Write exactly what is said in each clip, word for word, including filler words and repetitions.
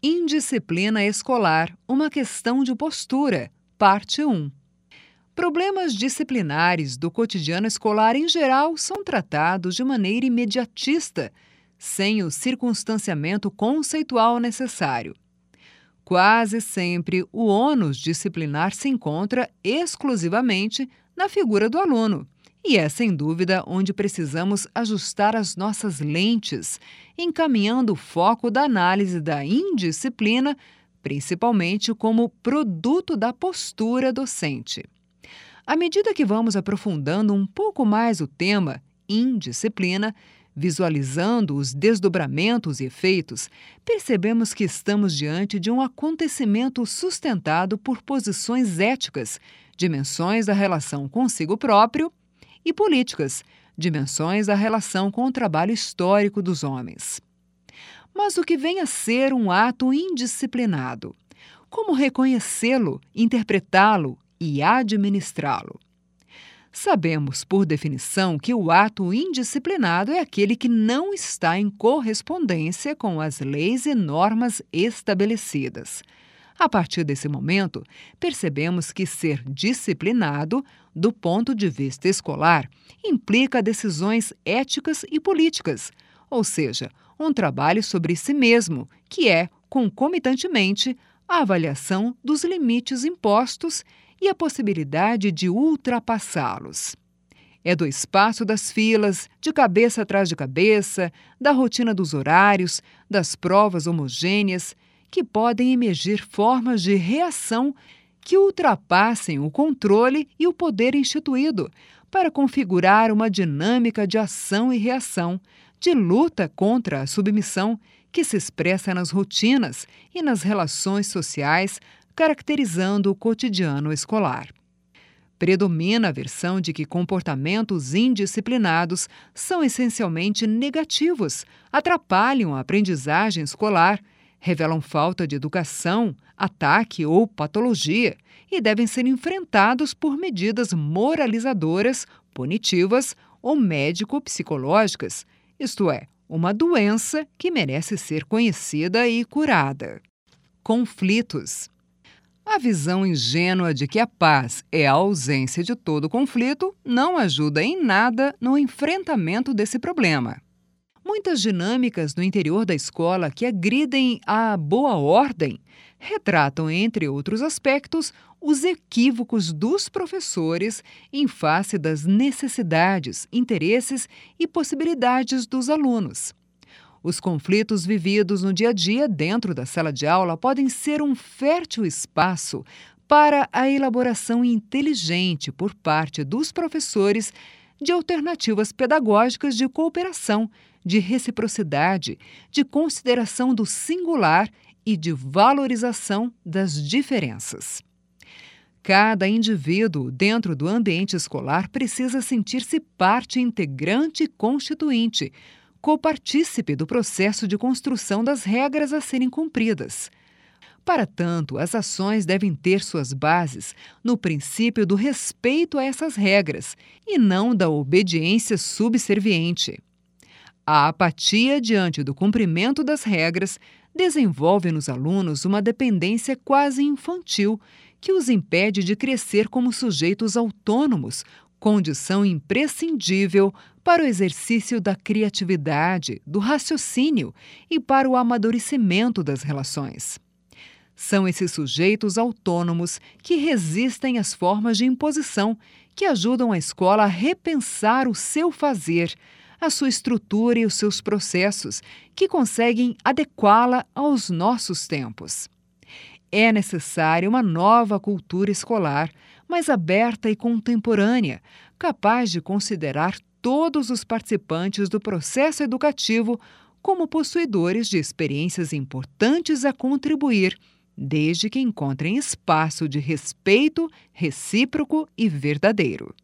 Indisciplina escolar, uma questão de postura, parte um. Problemas disciplinares do cotidiano escolar em geral são tratados de maneira imediatista, sem o circunstanciamento conceitual necessário. Quase sempre, o ônus disciplinar se encontra exclusivamente na figura do aluno, e é, sem dúvida, onde precisamos ajustar as nossas lentes, encaminhando o foco da análise da indisciplina, principalmente como produto da postura docente. À medida que vamos aprofundando um pouco mais o tema indisciplina, visualizando os desdobramentos e efeitos, percebemos que estamos diante de um acontecimento sustentado por posições éticas, dimensões da relação consigo próprio, e políticas, dimensões da relação com o trabalho histórico dos homens. Mas o que vem a ser um ato indisciplinado? Como reconhecê-lo, interpretá-lo e administrá-lo? Sabemos, por definição, que o ato indisciplinado é aquele que não está em correspondência com as leis e normas estabelecidas. A partir desse momento, percebemos que ser disciplinado, do ponto de vista escolar, implica decisões éticas e políticas, ou seja, um trabalho sobre si mesmo, que é, concomitantemente, a avaliação dos limites impostos e a possibilidade de ultrapassá-los. É do espaço das filas, de cabeça atrás de cabeça, da rotina dos horários, das provas homogêneas, que podem emergir formas de reação que ultrapassem o controle e o poder instituído, para configurar uma dinâmica de ação e reação, de luta contra a submissão, que se expressa nas rotinas e nas relações sociais, caracterizando o cotidiano escolar. Predomina a versão de que comportamentos indisciplinados são essencialmente negativos, atrapalham a aprendizagem escolar, revelam falta de educação, ataque ou patologia e devem ser enfrentados por medidas moralizadoras, punitivas ou médico-psicológicas, isto é, uma doença que merece ser conhecida e curada. Conflitos. A visão ingênua de que a paz é a ausência de todo conflito não ajuda em nada no enfrentamento desse problema. Muitas dinâmicas no interior da escola que agridem a boa ordem retratam, entre outros aspectos, os equívocos dos professores em face das necessidades, interesses e possibilidades dos alunos. Os conflitos vividos no dia a dia dentro da sala de aula podem ser um fértil espaço para a elaboração inteligente por parte dos professores de alternativas pedagógicas de cooperação, de reciprocidade, de consideração do singular e de valorização das diferenças. Cada indivíduo dentro do ambiente escolar precisa sentir-se parte integrante e constituinte, copartícipe do processo de construção das regras a serem cumpridas. Para tanto, as ações devem ter suas bases no princípio do respeito a essas regras e não da obediência subserviente. A apatia diante do cumprimento das regras desenvolve nos alunos uma dependência quase infantil que os impede de crescer como sujeitos autônomos, condição imprescindível para o exercício da criatividade, do raciocínio e para o amadurecimento das relações. São esses sujeitos autônomos que resistem às formas de imposição, que ajudam a escola a repensar o seu fazer, a sua estrutura e os seus processos, que conseguem adequá-la aos nossos tempos. É necessária uma nova cultura escolar, mais aberta e contemporânea, capaz de considerar todos os participantes do processo educativo como possuidores de experiências importantes a contribuir, desde que encontrem espaço de respeito recíproco e verdadeiro.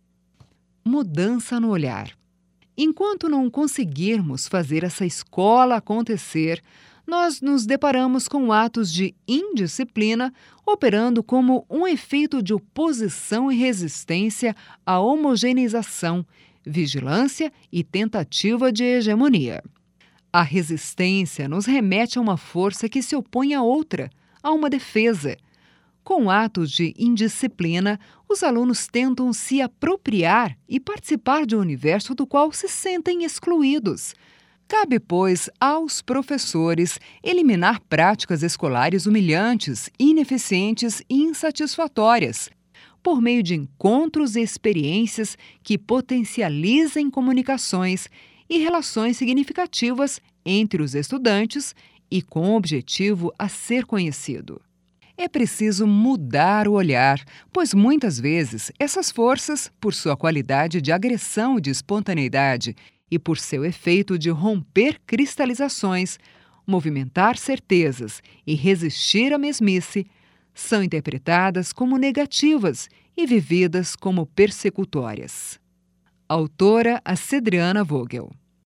Mudança no olhar. Enquanto não conseguirmos fazer essa escola acontecer, nós nos deparamos com atos de indisciplina operando como um efeito de oposição e resistência à homogeneização, vigilância e tentativa de hegemonia. A resistência nos remete a uma força que se opõe a outra, a uma defesa. Com atos de indisciplina, os alunos tentam se apropriar e participar de um universo do qual se sentem excluídos. Cabe, pois, aos professores eliminar práticas escolares humilhantes, ineficientes e insatisfatórias, por meio de encontros e experiências que potencializem comunicações e relações significativas entre os estudantes e com o objetivo a ser conhecido. É preciso mudar o olhar, pois muitas vezes essas forças, por sua qualidade de agressão e de espontaneidade e por seu efeito de romper cristalizações, movimentar certezas e resistir à mesmice, são interpretadas como negativas e vividas como persecutórias. Autora Acedriana Vogel.